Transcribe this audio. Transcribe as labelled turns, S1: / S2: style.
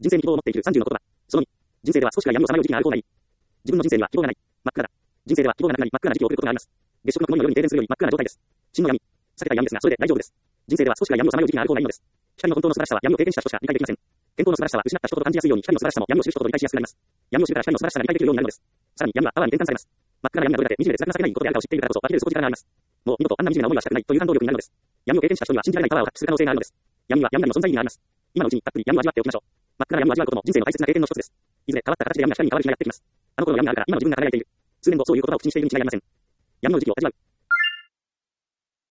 S1: 人生に希望を持っている30の言葉。その2、人生では少しは闇のさまよう時期がある方がいい。自分の人生には希望がない。真っ暗だ。人生では希望がなくなり真っ暗な時期を送ることがあります。月食の曇りのように停電するより真っ暗な状態です。真の闇。避けた闇ですが、それで大丈夫です。人生では少しは闇のさまよう時期がある方がいいのです。光の本当の素晴らしさは闇を経験した人しか理解できません。健康の素晴らしさは失った人ほど感じやすいように、光の素晴らしさも闇を知る人ほど理解しやすくなります。闇を知るから光の素晴らしさが理解できるようになるのです。さらに闇はパワーに転換されます。真っ暗な闇がどれだけ惨めで辛くなされないことであるかを知っているからこそ、分ける底力があります。もう二度とあんな惨めな思いはしたくないという反動力になるのです。闇を経験した人には信じられないパワーを発揮する可能性があるのです。闇には闇なりの存在意義があります。今のうちにたっぷり闇を味わっておきましょう。真っ暗な闇を味わうことも人生の大切な経験の一つです。いずれ変わった形で闇が光に変わる日がやってきます。あの頃の闇があるから今の自分が輝いている。数年後そういう言葉を口にしているに違いありません。闇の時期を味わう。